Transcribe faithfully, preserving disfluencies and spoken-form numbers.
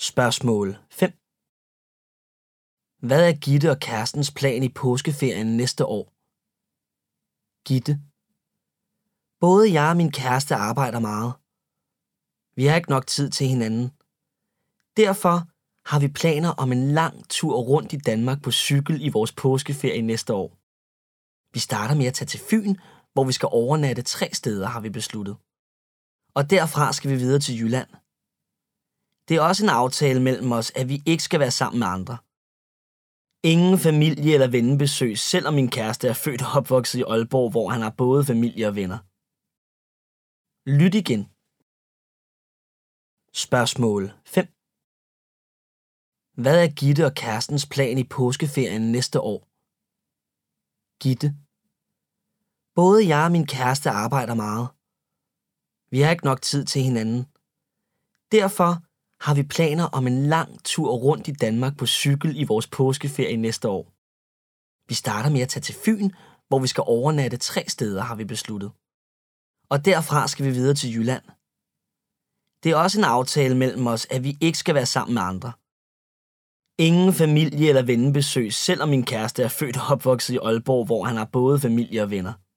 Spørgsmål fem. Hvad er Gitte og kærestens plan i påskeferien næste år? Gitte: Både jeg og min kæreste arbejder meget. Vi har ikke nok tid til hinanden. Derfor har vi planer om en lang tur rundt i Danmark på cykel i vores påskeferie næste år. Vi starter med at tage til Fyn, hvor vi skal overnatte tre steder, har vi besluttet. Og derfra skal vi videre til Jylland. Det er også en aftale mellem os, at vi ikke skal være sammen med andre. Ingen familie- eller vennebesøg, selvom min kæreste er født og opvokset i Aalborg, hvor han har både familie og venner. Lyt igen. Spørgsmål fem. Hvad er Gitte og kærestens plan i påskeferien næste år? Gitte: Både jeg og min kæreste arbejder meget. Vi har ikke nok tid til hinanden. Derfor har vi planer om en lang tur rundt i Danmark på cykel i vores påskeferie næste år. Vi starter med at tage til Fyn, hvor vi skal overnatte tre steder, har vi besluttet. Og derfra skal vi videre til Jylland. Det er også en aftale mellem os, at vi ikke skal være sammen med andre. Ingen familie- eller vennebesøg, selvom min kæreste er født og opvokset i Aalborg, hvor han har både familie og venner.